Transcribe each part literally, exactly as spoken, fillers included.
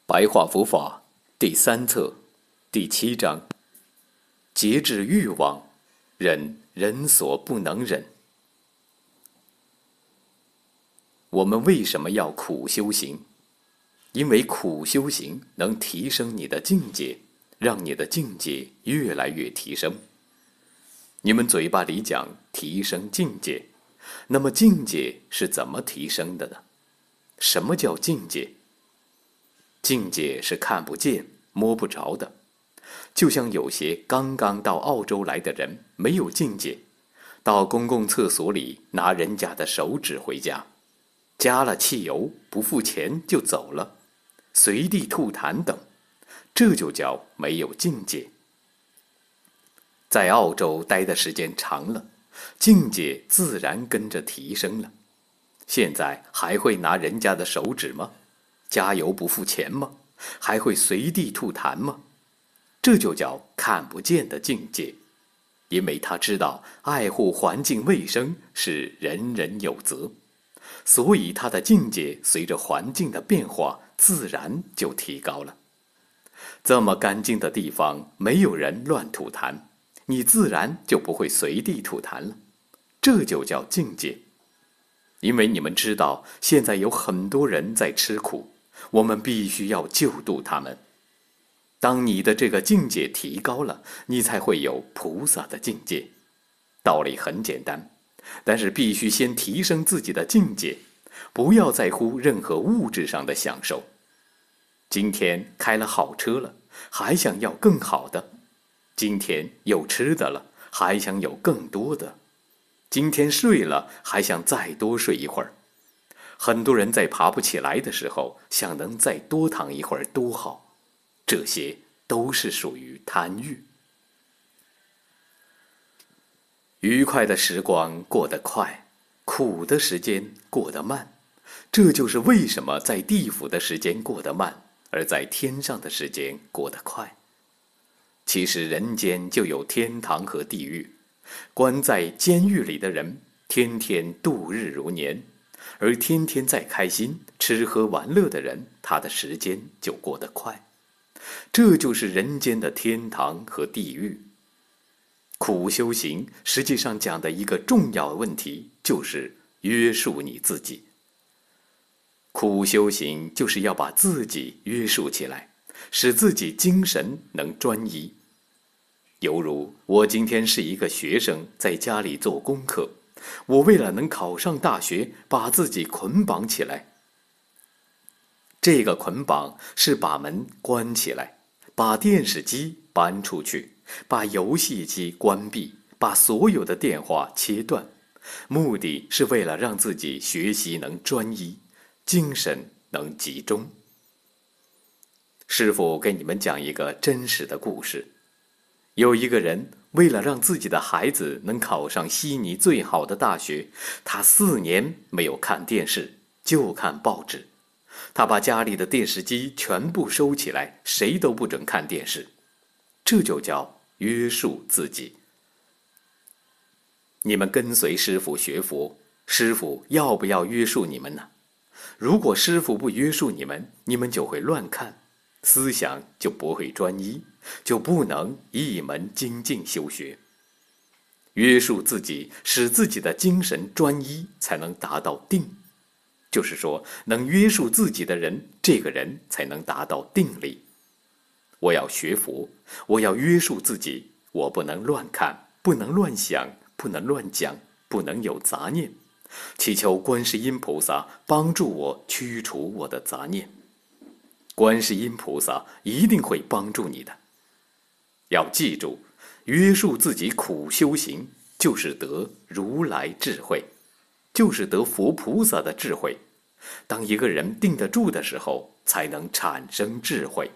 白话佛法第三册第七章：节制欲望，忍人所不能忍。我们为什么要苦修行？因为苦修行能提升你的境界，让你的境界越来越提升。你们嘴巴里讲提升境界，那么境界是怎么提升的呢？什么叫境界？境界是看不见、摸不着的，就像有些刚刚到澳洲来的人没有境界，到公共厕所里拿人家的手指回家，加了汽油不付钱就走了，随地吐痰等，这就叫没有境界。在澳洲待的时间长了，境界自然跟着提升了。现在还会拿人家的手指吗？加油不付钱吗？还会随地吐痰吗？这就叫看不见的境界，因为他知道爱护环境卫生是人人有责，所以他的境界随着环境的变化自然就提高了。这么干净的地方没有人乱吐痰，你自然就不会随地吐痰了，这就叫境界。因为你们知道现在有很多人在吃苦，我们必须要救度他们。当你的这个境界提高了，你才会有菩萨的境界。道理很简单，但是必须先提升自己的境界，不要在乎任何物质上的享受。今天开了好车了，还想要更好的；今天有吃的了，还想有更多的；今天睡了，还想再多睡一会儿。很多人在爬不起来的时候，想能再多躺一会儿多好，这些都是属于贪欲。愉快的时光过得快，苦的时间过得慢，这就是为什么在地府的时间过得慢，而在天上的时间过得快。其实人间就有天堂和地狱，关在监狱里的人天天度日如年，而天天在开心吃喝玩乐的人，他的时间就过得快。这就是人间的天堂和地狱。苦修行实际上讲的一个重要问题，就是约束你自己。苦修行就是要把自己约束起来，使自己精神能专一。犹如我今天是一个学生，在家里做功课，我为了能考上大学，把自己捆绑起来。这个捆绑是把门关起来，把电视机搬出去，把游戏机关闭，把所有的电话切断，目的是为了让自己学习能专一，精神能集中。师父给你们讲一个真实的故事。有一个人为了让自己的孩子能考上悉尼最好的大学，他四年没有看电视，就看报纸。他把家里的电视机全部收起来，谁都不准看电视。这就叫约束自己。你们跟随师父学佛，师父要不要约束你们呢？如果师父不约束你们，你们就会乱看，思想就不会专一，就不能一门精进修学。约束自己，使自己的精神专一，才能达到定。就是说，能约束自己的人，这个人才能达到定力。我要学佛，我要约束自己，我不能乱看，不能乱想，不能乱讲，不能有杂念，祈求观世音菩萨帮助我驱除我的杂念。观世音菩萨一定会帮助你的。要记住，约束自己苦修行，就是得如来智慧，就是得佛菩萨的智慧。当一个人定得住的时候，才能产生智慧。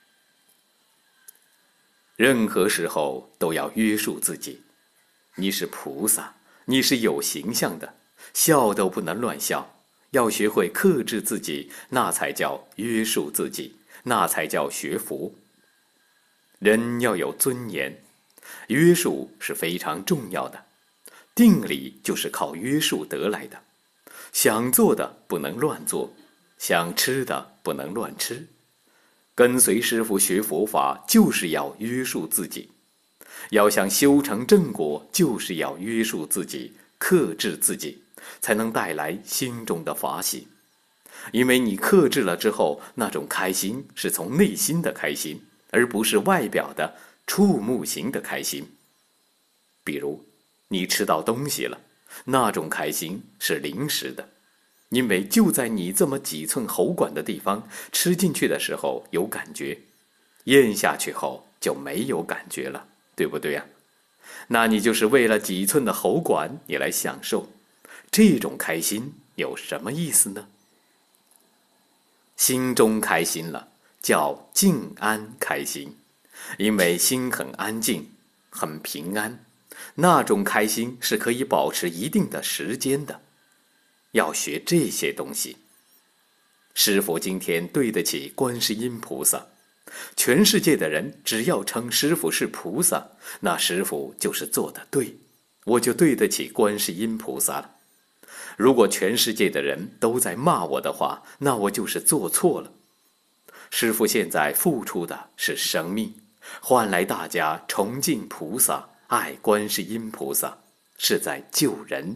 任何时候都要约束自己。你是菩萨，你是有形象的，笑都不能乱笑，要学会克制自己，那才叫约束自己，那才叫学佛。人要有尊严，约束是非常重要的。定力就是靠约束得来的。想做的不能乱做，想吃的不能乱吃， 跟随师父学佛法，就是要约束自己；要想修成正果，就是要约束自己，克制自己，才能带来心中的法喜。因为你克制了之后，那种开心是从内心的开心，而不是外表的触目型的开心。比如你吃到东西了，那种开心是临时的，因为就在你这么几寸喉管的地方，吃进去的时候有感觉，咽下去后就没有感觉了，对不对呀？那你就是为了几寸的喉管你来享受，这种开心有什么意思呢？心中开心了，叫静安开心，因为心很安静，很平安，那种开心是可以保持一定的时间的。要学这些东西。师父今天对得起观世音菩萨，全世界的人只要称师父是菩萨，那师父就是做得对，我就对得起观世音菩萨了。如果全世界的人都在骂我的话，那我就是做错了。师父现在付出的是生命，换来大家崇敬菩萨，爱观世音菩萨，是在救人。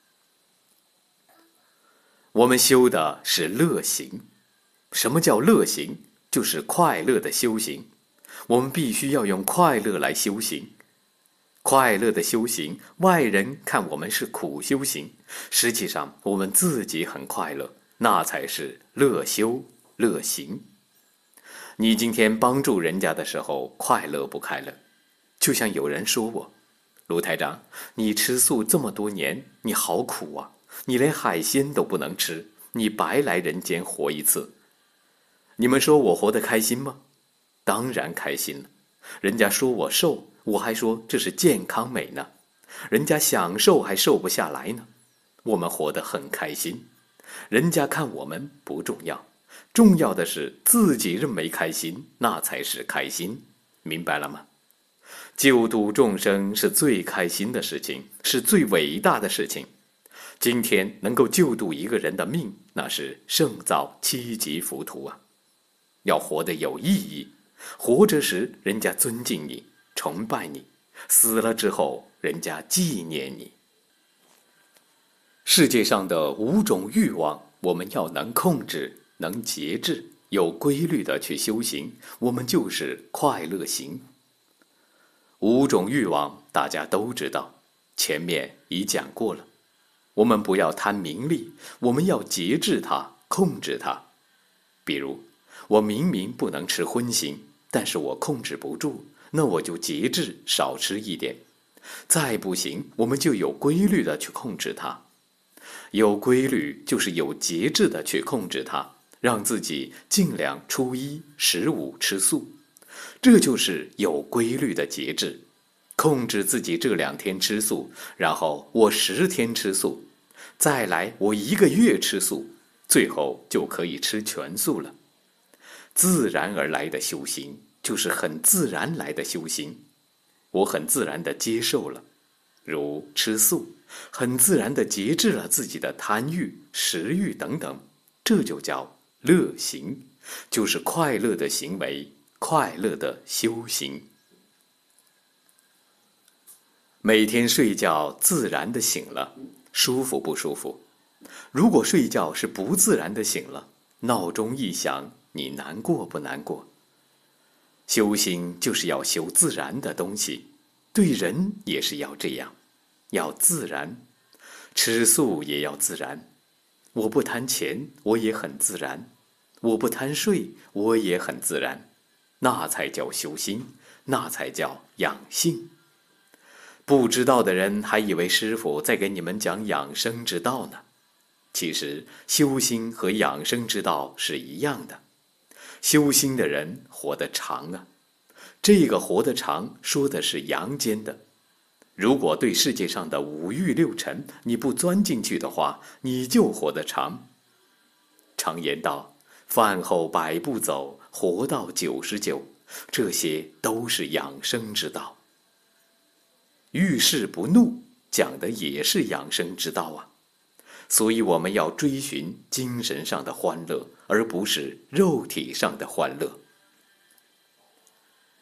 我们修的是乐行。什么叫乐行？就是快乐的修行。我们必须要用快乐来修行。快乐的修行，外人看我们是苦修行，实际上我们自己很快乐，那才是乐修乐行。你今天帮助人家的时候快乐不快乐？就像有人说我，卢台长，你吃素这么多年，你好苦啊，你连海鲜都不能吃，你白来人间活一次。你们说我活得开心吗？当然开心了。人家说我瘦，我还说这是健康美呢。人家想瘦还瘦不下来呢。我们活得很开心。人家看我们不重要，重要的是自己认为开心，那才是开心。明白了吗？救度众生是最开心的事情，是最伟大的事情。今天能够救度一个人的命，那是胜造七级浮屠啊！要活得有意义，活着时人家尊敬你，崇拜你，死了之后人家纪念你。世界上的五种欲望，我们要能控制，能节制，有规律的去修行，我们就是快乐行。五种欲望大家都知道，前面已讲过了。我们不要贪名利，我们要节制它，控制它。比如我明明不能吃荤腥，但是我控制不住，那我就节制少吃一点。再不行，我们就有规律的去控制它。有规律就是有节制的去控制它，让自己尽量初一十五吃素，这就是有规律的节制。控制自己这两天吃素，然后我十天吃素，再来我一个月吃素，最后就可以吃全素了。自然而来的修行，就是很自然来的修行。我很自然地接受了，如吃素，很自然地节制了自己的贪欲、食欲等等，这就叫乐行，就是快乐的行为，快乐的修行。每天睡觉自然地醒了，舒服不舒服？如果睡觉是不自然地醒了，闹钟一响，你难过不难过？修行就是要修自然的东西，对人也是要这样，要自然。吃素也要自然，我不贪钱，我也很自然；我不贪睡，我也很自然。那才叫修心，那才叫养性。不知道的人还以为师父在给你们讲养生之道呢。其实修心和养生之道是一样的。修心的人活得长啊，这个活得长说的是阳间的。如果对世界上的五欲六尘你不钻进去的话，你就活得长。常言道，饭后百步走，活到九十九，这些都是养生之道。遇事不怒，讲的也是养生之道啊。所以我们要追寻精神上的欢乐，而不是肉体上的欢乐。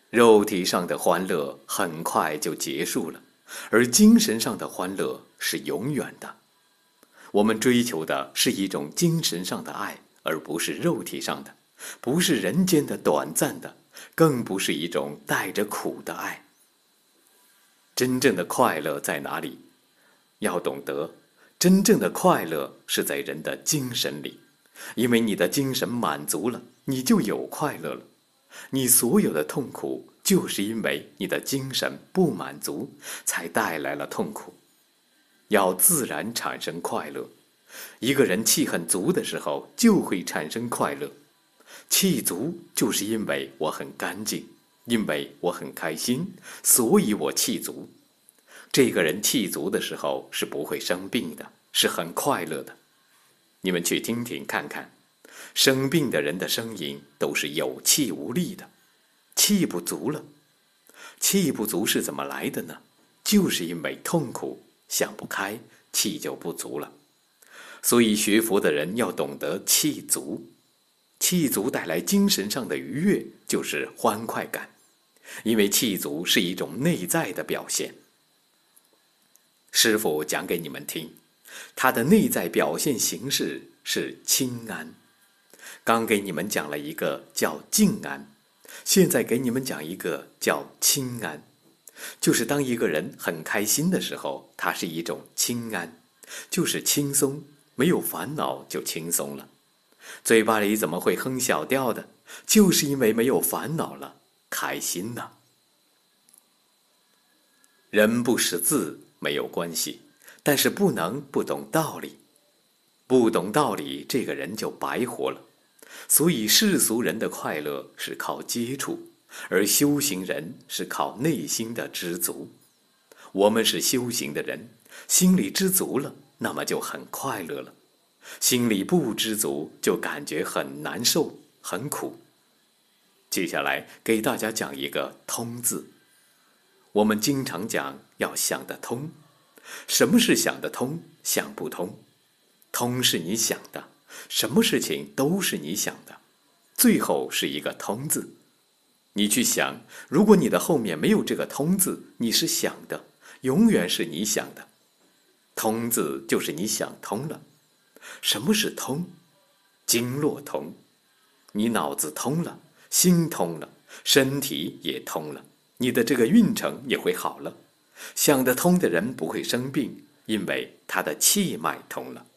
肉体上的欢乐很快就结束了，而精神上的欢乐是永远的。我们追求的是一种精神上的爱，而不是肉体上的，不是人间的短暂的，更不是一种带着苦的爱。真正的快乐在哪里？要懂得，真正的快乐是在人的精神里，因为你的精神满足了，你就有快乐了。你所有的痛苦，就是因为你的精神不满足，才带来了痛苦。要自然产生快乐。一个人气很足的时候，就会产生快乐。气足就是因为我很干净，因为我很开心，所以我气足。这个人气足的时候是不会生病的，是很快乐的。你们去听听看看，生病的人的声音都是有气无力的，气不足了。气不足是怎么来的呢？就是因为痛苦，想不开，气就不足了。所以学佛的人要懂得气足。气足带来精神上的愉悦，就是欢快感，因为气足是一种内在的表现。师父讲给你们听，它的内在表现形式是清安。刚给你们讲了一个叫静安，现在给你们讲一个叫清安。就是当一个人很开心的时候，它是一种清安，就是轻松，没有烦恼就轻松了。嘴巴里怎么会哼小调的？就是因为没有烦恼了，开心了。人不识字没有关系，但是不能不懂道理。不懂道理，这个人就白活了。所以世俗人的快乐是靠接触，而修行人是靠内心的知足。我们是修行的人，心里知足了，那么就很快乐了。心里不知足，就感觉很难受，很苦。接下来给大家讲一个通字。我们经常讲要想得通。什么是想得通？想不通。通是你想的，什么事情都是你想的，最后是一个通字。你去想，如果你的后面没有这个通字，你是想的，永远是你想的。通字就是你想通了。什么是通？经络通。你脑子通了，心通了，身体也通了，你的这个运程也会好了。想得通的人不会生病，因为他的气脉通了。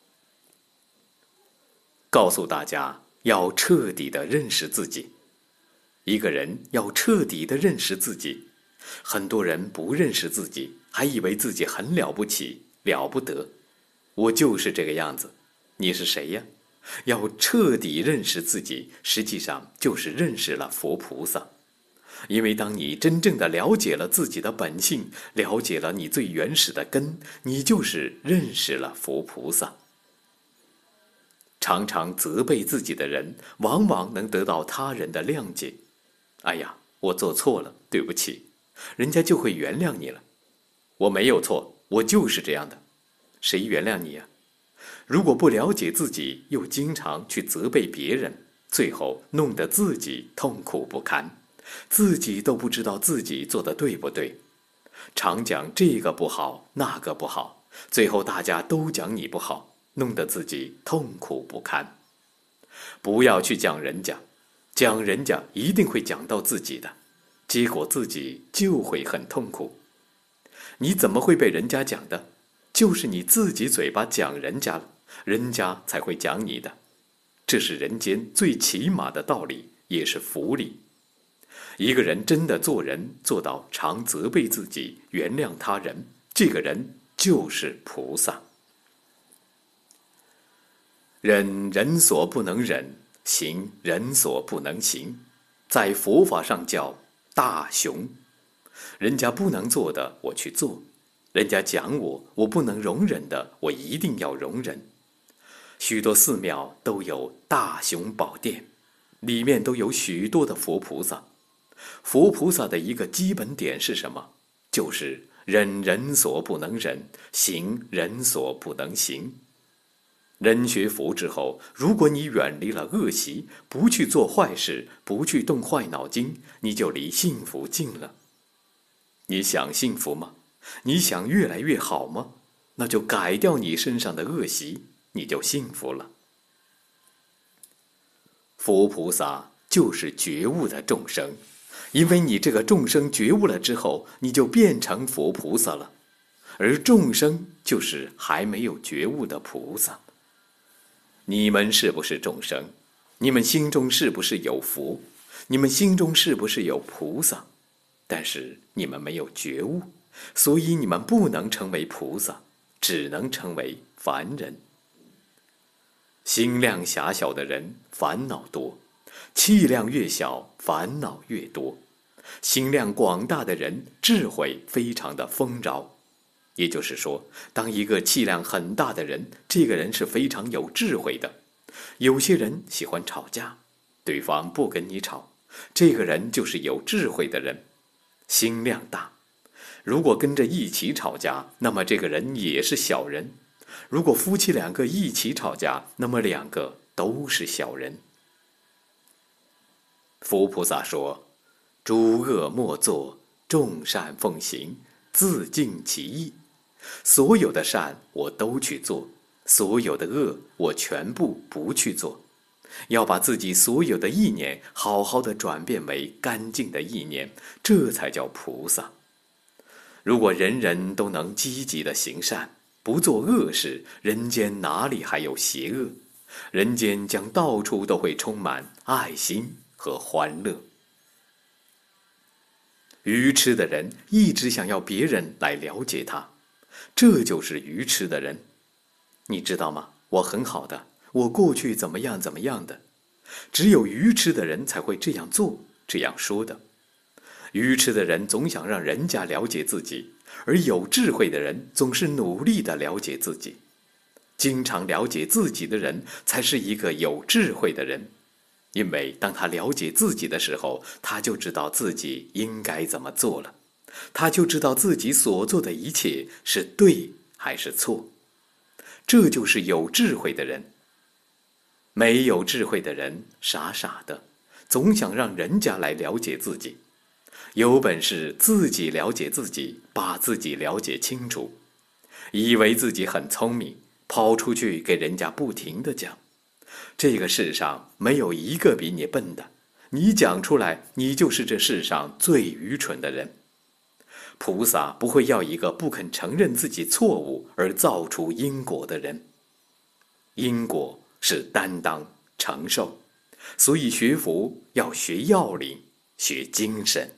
告诉大家，要彻底的认识自己。一个人要彻底的认识自己。很多人不认识自己，还以为自己很了不起，了不得。我就是这个样子。你是谁呀？要彻底认识自己，实际上就是认识了佛菩萨。因为当你真正的了解了自己的本性，了解了你最原始的根，你就是认识了佛菩萨。常常责备自己的人，往往能得到他人的谅解。哎呀，我做错了，对不起，人家就会原谅你了。我没有错，我就是这样的，谁原谅你呀？如果不了解自己，又经常去责备别人，最后弄得自己痛苦不堪，自己都不知道自己做的对不对。常讲这个不好，那个不好，最后大家都讲你不好，弄得自己痛苦不堪。不要去讲人家，讲人家一定会讲到自己的，结果自己就会很痛苦。你怎么会被人家讲的？就是你自己嘴巴讲人家了，人家才会讲你的。这是人间最起码的道理，也是福利。一个人真的做人做到常责备自己，原谅他人，这个人就是菩萨。忍人所不能忍，行人所不能行，在佛法上叫大雄。人家不能做的我去做，人家讲我我不能容忍的我一定要容忍。许多寺庙都有大雄宝殿，里面都有许多的佛菩萨。佛菩萨的一个基本点是什么？就是忍人所不能忍，行人所不能行。 人学佛之后，如果你远离了恶习，不去做坏事，不去动坏脑筋，你就离幸福近了。你想幸福吗？你想越来越好吗？那就改掉你身上的恶习，你就幸福了。佛菩萨就是觉悟的众生，因为你这个众生觉悟了之后，你就变成佛菩萨了。而众生就是还没有觉悟的菩萨。你们是不是众生？你们心中是不是有佛？你们心中是不是有菩萨？但是你们没有觉悟，所以你们不能成为菩萨，只能成为凡人。心量狭小的人烦恼多，气量越小，烦恼越多。心量广大的人智慧非常的丰饶。也就是说，当一个气量很大的人，这个人是非常有智慧的。有些人喜欢吵架，对方不跟你吵，这个人就是有智慧的人。心量大，如果跟着一起吵架，那么这个人也是小人。如果夫妻两个一起吵架，那么两个都是小人。佛菩萨说：诸恶莫作，众善奉行，自尽其意。所有的善我都去做，所有的恶我全部不去做。要把自己所有的意念好好的转变为干净的意念，这才叫菩萨。如果人人都能积极的行善，不做恶事，人间哪里还有邪恶？人间将到处都会充满爱心和欢乐。愚痴的人一直想要别人来了解他，这就是愚痴的人。你知道吗？我很好的，我过去怎么样怎么样的。只有愚痴的人才会这样做，这样说的。愚痴的人总想让人家了解自己，而有智慧的人总是努力地了解自己。经常了解自己的人才是一个有智慧的人，因为当他了解自己的时候，他就知道自己应该怎么做了，他就知道自己所做的一切是对还是错。这就是有智慧的人。没有智慧的人傻傻的，总想让人家来了解自己。有本事自己了解自己，把自己了解清楚。以为自己很聪明，跑出去给人家不停地讲。这个世上没有一个比你笨的，你讲出来，你就是这世上最愚蠢的人。菩萨不会要一个不肯承认自己错误而造出因果的人。因果是担当承受，所以学佛要学要领，学精神。